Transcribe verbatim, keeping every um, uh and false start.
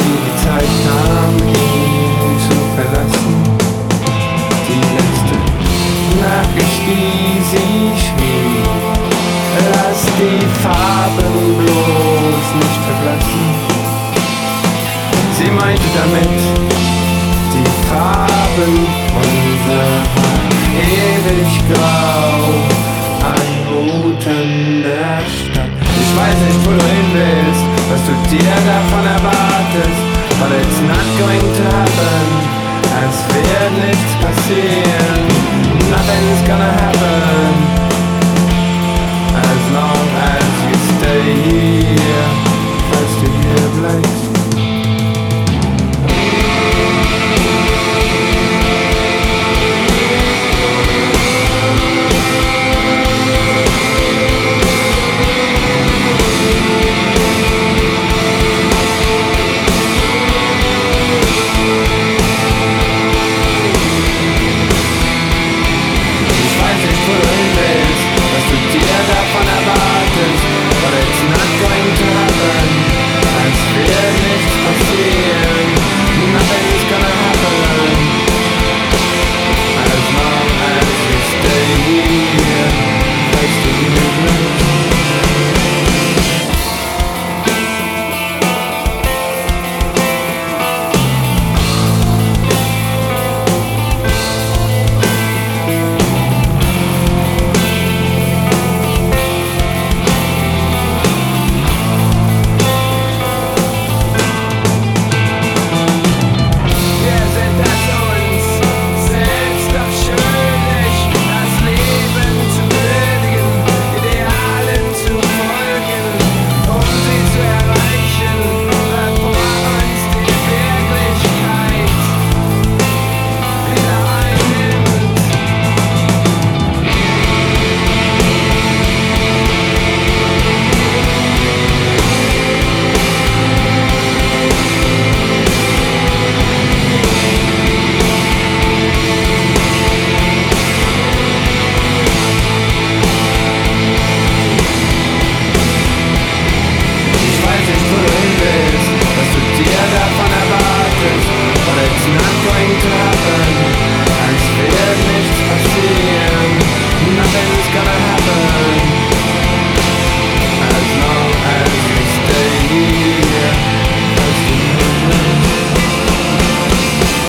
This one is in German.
die Zeit kam, ihn zu verlassen. Die letzte Nachricht, die sie schrieb: Lass die Farben bloß nicht verblassen. Sie meinte damit die Farben unserer ewig grau anmutender Stadt. Ich weiß nicht, wo du hin willst, was du dir davon erwartest.